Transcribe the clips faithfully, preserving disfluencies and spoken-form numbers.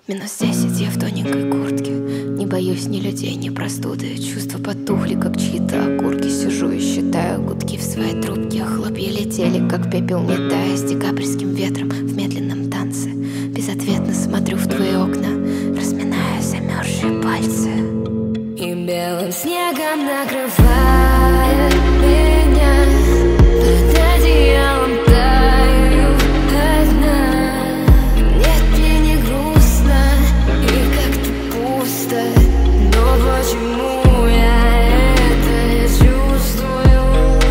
Минус десять, я в тоненькой куртке. Не боюсь ни людей, ни простуды. Чувства потухли, как чьи-то окурки. Сижу и считаю гудки в своей трубке. А хлопья летели, как пепел, метаясь декабрьским ветром в медленном танце. Безответно смотрю в твои окна, разминая замерзшие пальцы. И белым снегом накрывает меня, под одеялом таю одна. Нет, мне не грустно и как-то пусто, но почему я это чувствую?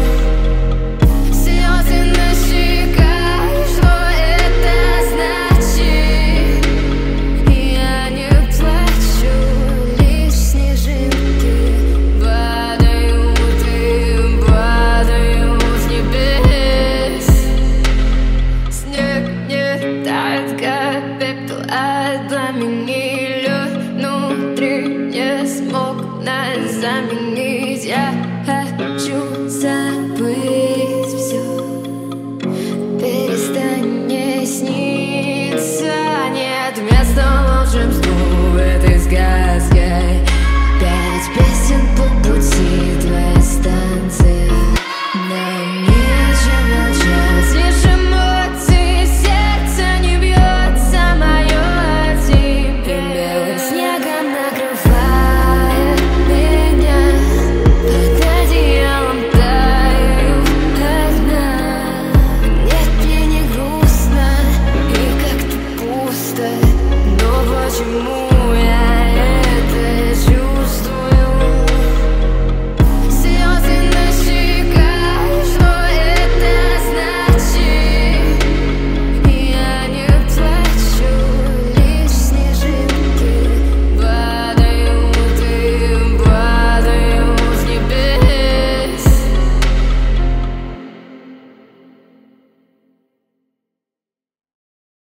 Слезы на щеках, что это значит? Я не плачу, лишь снежинки падают и падают с небес. Снег не тает, как пепел от пламени. Лед внутри не смог нас заменить. Я хочу забыть все, перестань мне сниться. Нет места волшебству в этой сказке. Пять песен по пути твоей станции. Нам нечем молчать, лишь эмоции. Сердце не бьется мое от тебя. И белым снегом накрывает меня, под одеялом таю одна. Нет, мне не грустно и как-то пусто, но почему